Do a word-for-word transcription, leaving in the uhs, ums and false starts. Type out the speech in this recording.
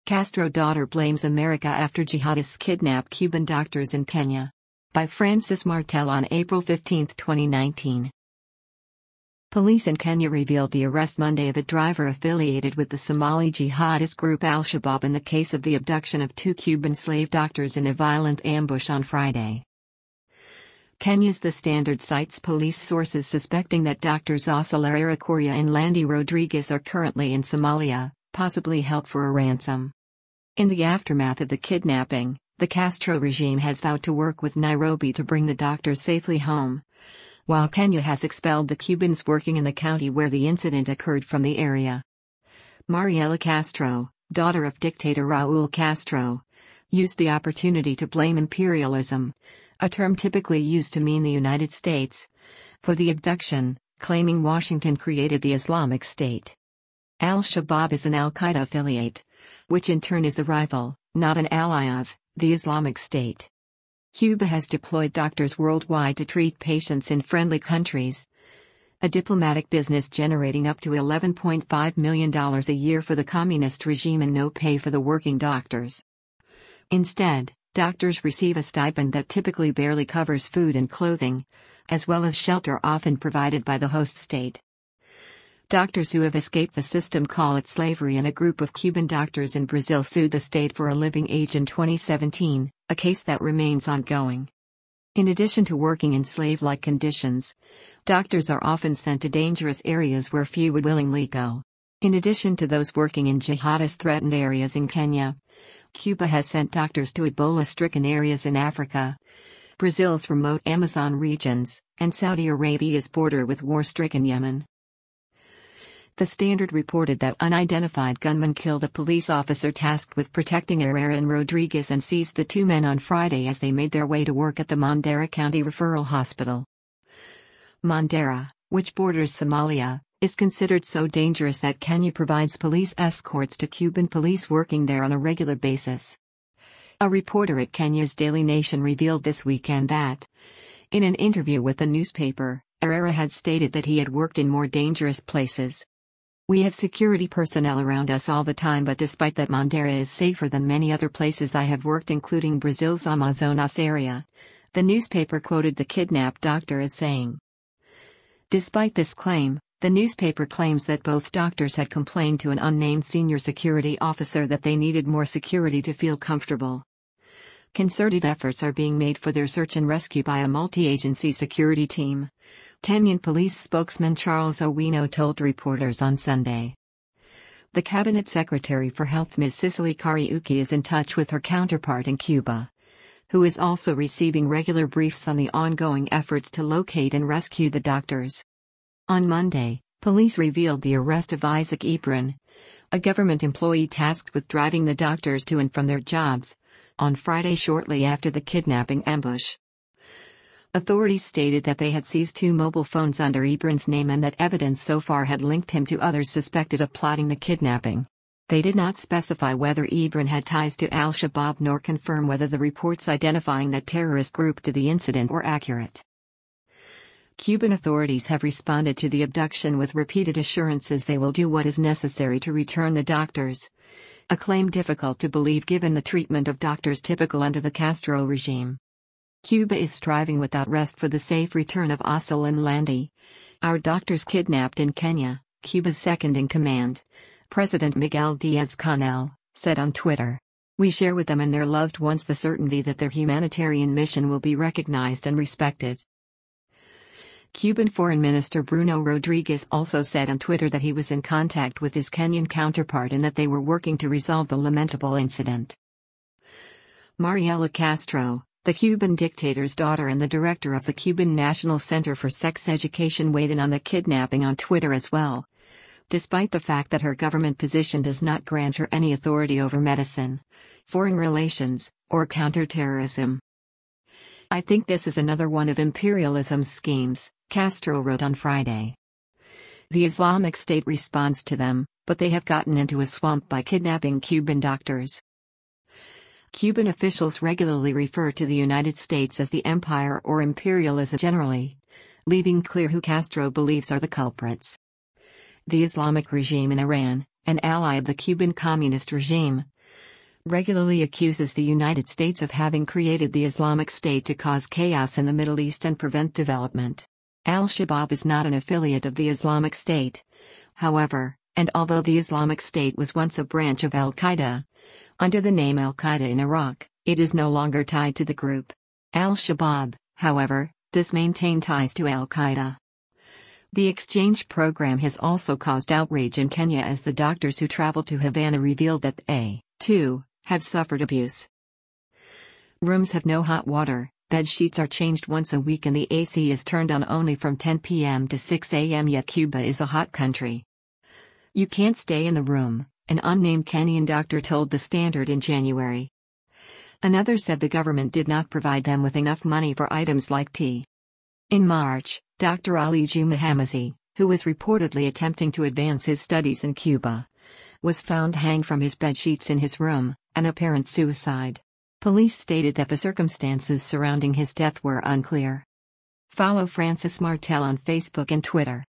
Castro daughter blames America after jihadists kidnap Cuban doctors in Kenya. By Francis Martel on April fifteenth, twenty nineteen. Police in Kenya revealed the arrest Monday of a driver affiliated with the Somali jihadist group Al-Shabaab in the case of the abduction of two Cuban slave doctors in a violent ambush on Friday. Kenya's The Standard cites police sources suspecting that Doctors Ocelara Korea and Landy Rodriguez are currently in Somalia, possibly held for a ransom. In the aftermath of the kidnapping, the Castro regime has vowed to work with Nairobi to bring the doctors safely home, while Kenya has expelled the Cubans working in the county where the incident occurred from the area. Mariela Castro, daughter of dictator Raul Castro, used the opportunity to blame imperialism, a term typically used to mean the United States, for the abduction, claiming Washington created the Islamic State. Al-Shabaab is an al-Qaeda affiliate, which in turn is a rival, not an ally of, the Islamic State. Cuba has deployed doctors worldwide to treat patients in friendly countries, a diplomatic business generating up to eleven point five million dollars a year for the communist regime and no pay for the working doctors. Instead, doctors receive a stipend that typically barely covers food and clothing, as well as shelter often provided by the host state. Doctors who have escaped the system call it slavery, and a group of Cuban doctors in Brazil sued the state for a living wage in twenty seventeen, a case that remains ongoing. In addition to working in slave-like conditions, doctors are often sent to dangerous areas where few would willingly go. In addition to those working in jihadist-threatened areas in Kenya, Cuba has sent doctors to Ebola-stricken areas in Africa, Brazil's remote Amazon regions, and Saudi Arabia's border with war-stricken Yemen. The Standard reported that unidentified gunmen killed a police officer tasked with protecting Herrera and Rodriguez and seized the two men on Friday as they made their way to work at the Mandera County Referral Hospital. Mandera, which borders Somalia, is considered so dangerous that Kenya provides police escorts to Cuban police working there on a regular basis. A reporter at Kenya's Daily Nation revealed this weekend that, in an interview with the newspaper, Herrera had stated that he had worked in more dangerous places. "We have security personnel around us all the time, but despite that, Mandera is safer than many other places I have worked, including Brazil's Amazonas area," the newspaper quoted the kidnapped doctor as saying. Despite this claim, the newspaper claims that both doctors had complained to an unnamed senior security officer that they needed more security to feel comfortable. Concerted efforts are being made for their search and rescue by a multi-agency security team, Kenyan police spokesman Charles Owino told reporters on Sunday. The Cabinet Secretary for Health Miz Cicely Kariuki is in touch with her counterpart in Cuba, who is also receiving regular briefs on the ongoing efforts to locate and rescue the doctors. On Monday, police revealed the arrest of Isaac Ebron, a government employee tasked with driving the doctors to and from their jobs, on Friday shortly after the kidnapping ambush. Authorities stated that they had seized two mobile phones under Ebron's name and that evidence so far had linked him to others suspected of plotting the kidnapping. They did not specify whether Ebron had ties to Al-Shabaab nor confirm whether the reports identifying that terrorist group to the incident were accurate. Cuban authorities have responded to the abduction with repeated assurances they will do what is necessary to return the doctors, a claim difficult to believe given the treatment of doctors typical under the Castro regime. Cuba is striving without rest for the safe return of Osel and Landy, our doctors kidnapped in Kenya, Cuba's second-in-command, President Miguel Diaz-Canel, said on Twitter. "We share with them and their loved ones the certainty that their humanitarian mission will be recognized and respected." Cuban Foreign Minister Bruno Rodriguez also said on Twitter that he was in contact with his Kenyan counterpart and that they were working to resolve the lamentable incident. Mariela Castro, the Cuban dictator's daughter and the director of the Cuban National Center for Sex Education, weighed in on the kidnapping on Twitter as well, despite the fact that her government position does not grant her any authority over medicine, foreign relations, or counterterrorism. "I think this is another one of imperialism's schemes," Castro wrote on Friday. "The Islamic State responds to them, but they have gotten into a swamp by kidnapping Cuban doctors." Cuban officials regularly refer to the United States as the empire or imperialism generally, leaving clear who Castro believes are the culprits. The Islamic regime in Iran, an ally of the Cuban communist regime, regularly accuses the United States of having created the Islamic State to cause chaos in the Middle East and prevent development. Al-Shabaab is not an affiliate of the Islamic State. However, and although the Islamic State was once a branch of Al-Qaeda, under the name Al-Qaeda in Iraq, it is no longer tied to the group. Al-Shabaab, however, does maintain ties to Al-Qaeda. The exchange program has also caused outrage in Kenya as the doctors who traveled to Havana revealed that they, too, have suffered abuse. Rooms have no hot water, bed sheets are changed once a week and the A C is turned on only from ten p m to six a m Yet Cuba is a hot country. You can't stay in the room, an unnamed Kenyan doctor told The Standard in January. Another said the government did not provide them with enough money for items like tea. In March, Doctor Ali Juma Hamazi, who was reportedly attempting to advance his studies in Cuba, was found hanged from his bedsheets in his room, an apparent suicide. Police stated that the circumstances surrounding his death were unclear. Follow Francis Martel on Facebook and Twitter.